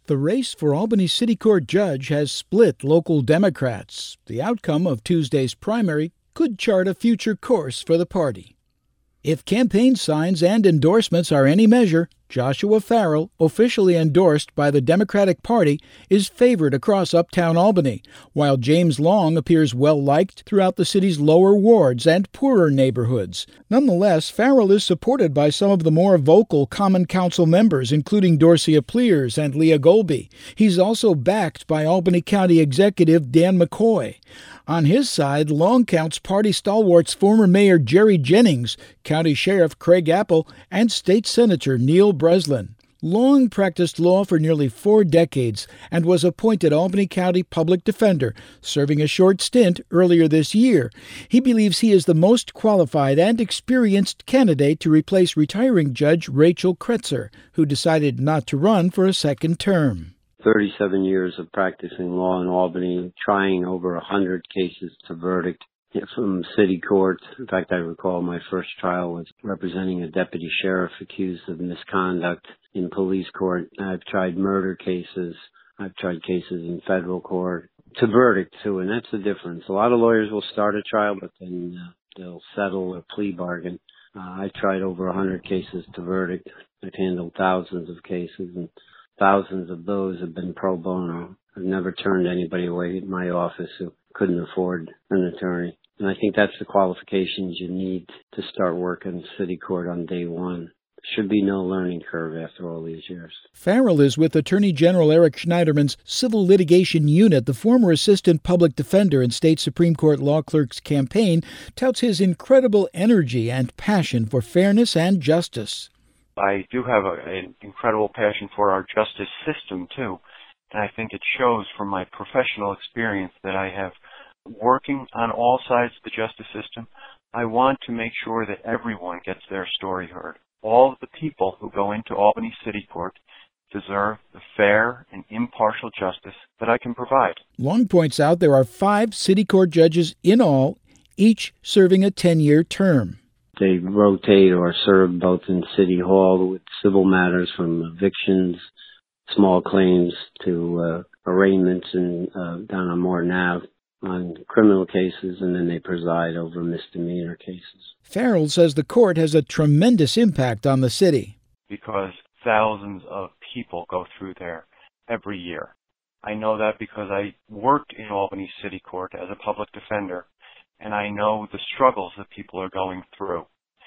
The race for Albany City Court judge has split local Democrats. The outcome of Tuesday's primary could chart a future course for the party. If campaign signs and endorsements are any measure, Joshua Farrell, officially endorsed by the Democratic Party, is favored across uptown Albany, while James Long appears well-liked throughout the city's lower wards and poorer neighborhoods. Nonetheless, Farrell is supported by some of the more vocal Common Council members, including Dorcia Pleers and Leah Golby. He's also backed by Albany County Executive Dan McCoy. On his side, Long counts party stalwarts former Mayor Jerry Jennings, County Sheriff Craig Apple, and State Senator Neil Breslin. Long practiced law for nearly 4 decades and was appointed Albany County Public Defender, serving a short stint earlier this year. He believes he is the most qualified and experienced candidate to replace retiring Judge Rachel Kretzer, who decided not to run for a second term. 37 years of practicing law in Albany, trying over 100 cases to verdict from city court. In fact, I recall my first trial was representing a deputy sheriff accused of misconduct in police court. I've tried murder cases. I've tried cases in federal court to verdict, too, and that's the difference. A lot of lawyers will start a trial, but then they'll settle a plea bargain. I tried over 100 cases to verdict. I've handled thousands of cases, and thousands of those have been pro bono. I've never turned anybody away in my office who couldn't afford an attorney. And I think that's the qualifications you need to start working city court on day one. Should be no learning curve after all these years. Farrell is with Attorney General Eric Schneiderman's Civil Litigation Unit. The former assistant public defender and state Supreme Court law clerk's campaign touts his incredible energy and passion for fairness and justice. I do have an incredible passion for our justice system, too. And I think it shows from my professional experience that I have working on all sides of the justice system. I want to make sure that everyone gets their story heard. All of the people who go into Albany City Court deserve the fair and impartial justice that I can provide. Long points out there are 5 city court judges in all, each serving a 10-year term. They rotate or serve both in City Hall with civil matters from evictions, small claims to arraignments, and down on Morton Ave on criminal cases, and then they preside over misdemeanor cases. Farrell says the court has a tremendous impact on the city. Because thousands of people go through there every year. I know that because I worked in Albany City Court as a public defender, and I know the struggles that people are going through.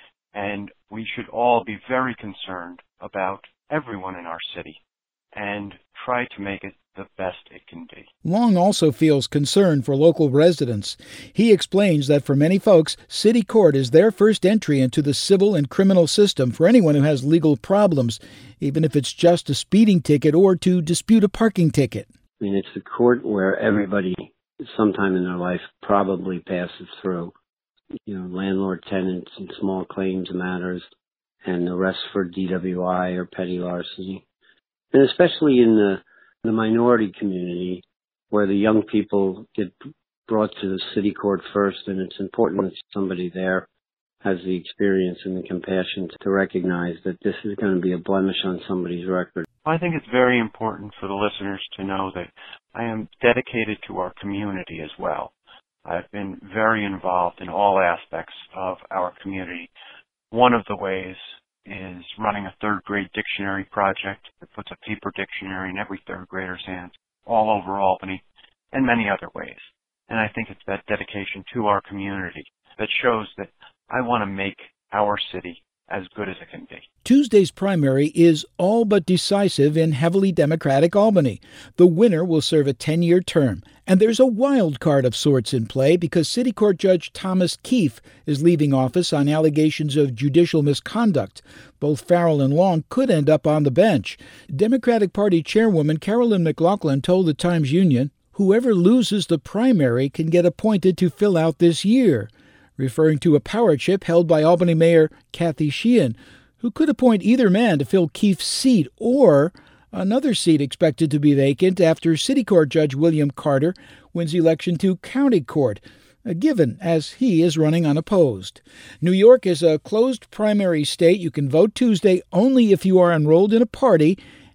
And we should all be very concerned about everyone in our city and try to make it the best it can be. Long also feels concern for local residents. He explains that for many folks, city court is their first entry into the civil and criminal system for anyone who has legal problems, even if it's just a speeding ticket or to dispute a parking ticket. I mean, it's the court where everybody sometime in their life probably passes through. You know, landlord, tenants, and small claims matters, and the rest for DWI or petty larceny. And especially in the minority community, where the young people get brought to the city court first, and it's important that somebody there has the experience and the compassion to recognize that this is going to be a blemish on somebody's record. I think it's very important for the listeners to know that I am dedicated to our community as well. I've been very involved in all aspects of our community. One of the ways is running a third-grade dictionary project that puts a paper dictionary in every third grader's hands all over Albany, and many other ways. And I think it's that dedication to our community that shows that I want to make our city as good as it can be. Tuesday's primary is all but decisive in heavily Democratic Albany. The winner will serve a 10-year term, and there's a wild card of sorts in play because City Court Judge Thomas Keefe is leaving office on allegations of judicial misconduct. Both Farrell and Long could end up on the bench. Democratic Party Chairwoman Carolyn McLaughlin told the Times-Union, "Whoever loses the primary can get appointed to fill out this year," referring to a power chip held by Albany Mayor Kathy Sheehan, who could appoint either man to fill Keefe's seat or another seat expected to be vacant after City Court Judge William Carter wins election to County Court, a given as he is running unopposed. New York is a closed primary state. You can vote Tuesday only if you are enrolled in a party,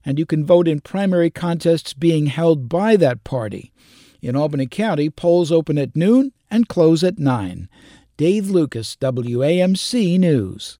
and you can vote in primary contests being held by that party. In Albany County, polls open at noon and close at 9. Dave Lucas, WAMC News.